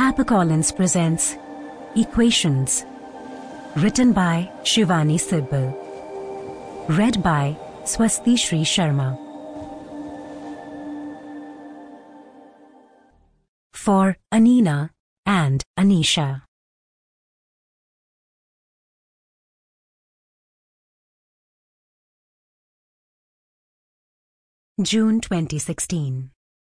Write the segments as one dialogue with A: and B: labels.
A: HarperCollins presents Equations, written by Shivani Sibbal, read by Swasti Shri Sharma. For Anina and Anisha. June 2016.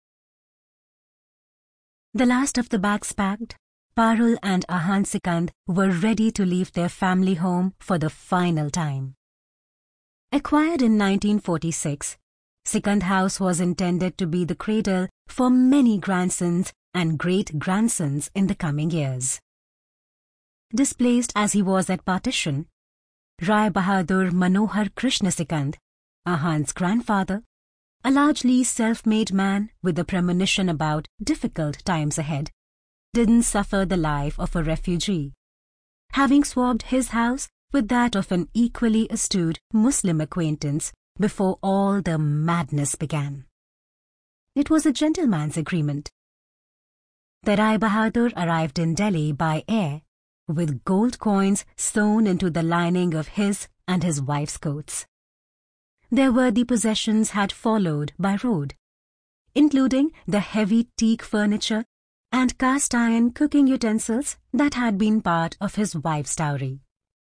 A: The last of the bags packed, Parul and Ahan Sikand were ready to leave their family home for the final time. Acquired in 1946, Sikand House was intended to be the cradle for many grandsons and great-grandsons in the coming years. Displaced as he was at partition, Rai Bahadur Manohar Krishna Sikand, Ahan's grandfather, a largely self-made man with a premonition about difficult times ahead, didn't suffer the life of a refugee, having swapped his house with that of an equally astute Muslim acquaintance before all the madness began. It was a gentleman's agreement. The Rai Bahadur arrived in Delhi by air, with gold coins sewn into the lining of his and his wife's coats. Their worthy possessions had followed by road, including the heavy teak furniture and cast-iron cooking utensils that had been part of his wife's dowry.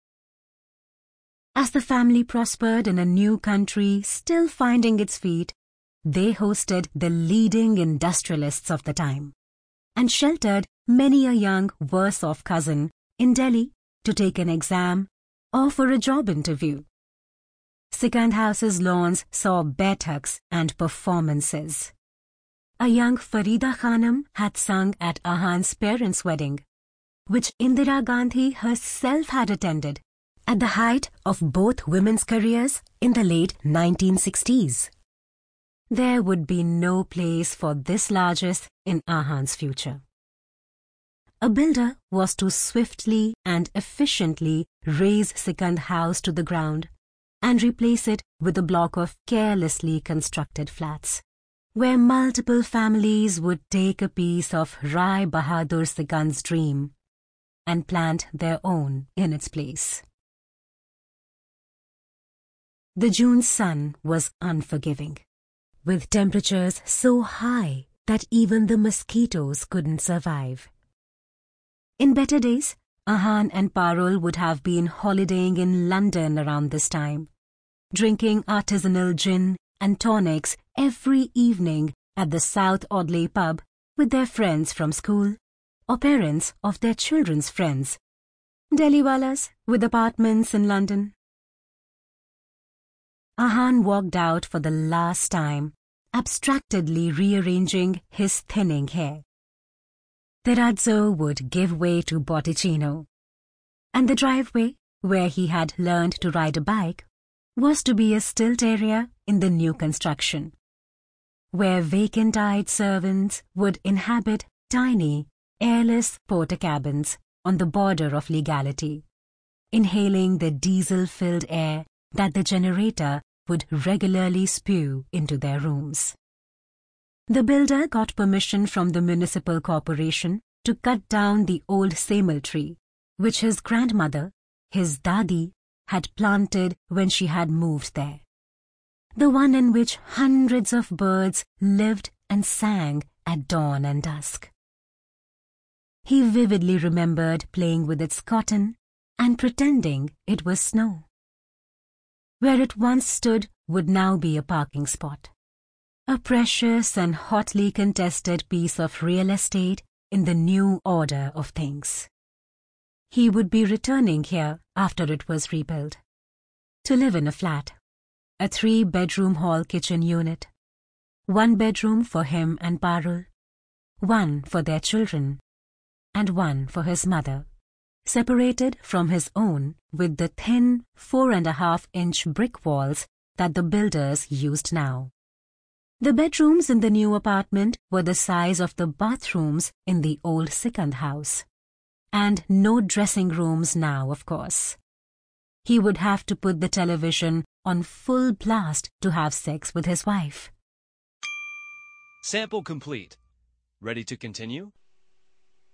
A: As the family prospered in a new country still finding its feet, they hosted the leading industrialists of the time and sheltered many a young worse-off cousin in Delhi to take an exam or for a job interview. Sikand House's lawns saw baituks and performances. A young Farida Khanum had sung at Ahan's parents' wedding, which Indira Gandhi herself had attended at the height of both women's careers in the late 1960s. There would be no place for this largesse in Ahan's future. A builder was to swiftly and efficiently raze Sikand House to the ground and replace it with a block of carelessly constructed flats, where multiple families would take a piece of Rai Bahadur Sikand's dream and plant their own in its place. The June sun was unforgiving, with temperatures so high that even the mosquitoes couldn't survive. In better days, Ahan and Parul would have been holidaying in London around this time, drinking artisanal gin and tonics every evening at the South Audley pub with their friends from school or parents of their children's friends, Delhiwalas with apartments in London. Ahan walked out for the last time, abstractedly rearranging his thinning hair. Terrazzo would give way to Botticino, and the driveway, where he had learned to ride a bike, was to be a stilt area in the new construction, where vacant-eyed servants would inhabit tiny, airless porter cabins on the border of legality, inhaling the diesel-filled air that the generator would regularly spew into their rooms. The builder got permission from the municipal corporation to cut down the old samel tree, which his grandmother, his dadi, had planted when she had moved there. The one in which hundreds of birds lived and sang at dawn and dusk. He vividly remembered playing with its cotton and pretending it was snow. Where it once stood would now be a parking spot, a precious and hotly contested piece of real estate in the new order of things. He would be returning here after it was rebuilt, to live in a flat, a 3-bedroom hall kitchen unit, 1 bedroom for him and Parul, 1 for their children, and 1 for his mother, separated from his own with the thin 4.5-inch brick walls that the builders used now. The bedrooms in the new apartment were the size of the bathrooms in the old Sikand house. And no dressing rooms now, of course. He would have to put the television on full blast to have sex with his wife.
B: Sample complete. Ready to continue?